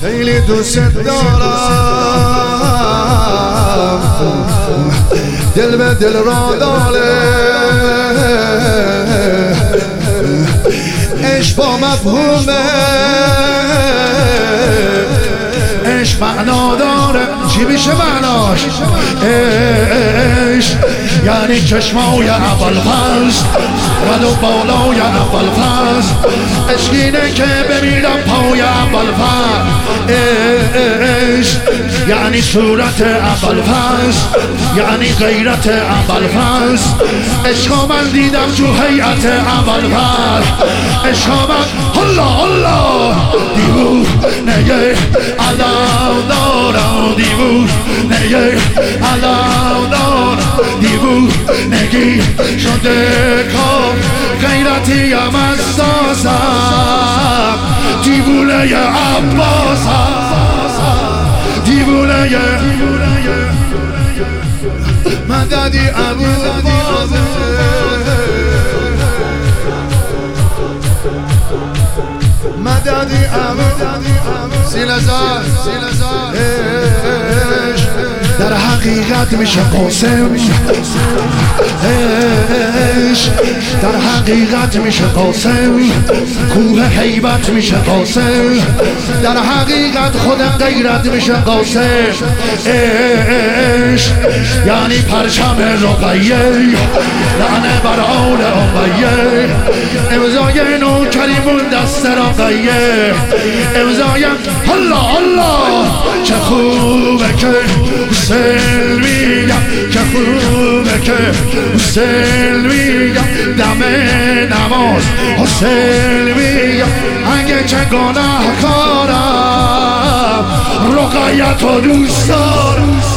خیلی دوست دارم، دل به دل را داره، عشق با مفهومه، عشق معنا داره. چی میشه معناش؟ عشق یعنی چشمای اول فصل و دو بالای اول فصل، عشق اینه که بمیرم پای اول فصل. عشق یعنی صورت اول فصل، یعنی غیرت اول فصل. عشق من دیدم تو هیئت اول فصل، عشق من الله الله دیوونه علم دارم، دیوونه علم دارم، دیوونگی شده کام غیرتی هم اساسم، دیوونه عباسم، دیوونه مددی ابو بازه، مددی ابو سیلزار در حقیقت میشه قاسم، در حقیقت میشه قاسم، کوه هیبت میشه قاسم، در حقیقت خود غیرت میشه قاسم. یعنی پرچم رقیه لعنه بر آل امیه، امضای نوکریمون دست رقیه، امضای الله الله. چه خوبه که حسین میگم، چه خوبه که حسین میگم، دم نماز حسین میگم، اگه چه گناه کارم رقیت و دوست دارم.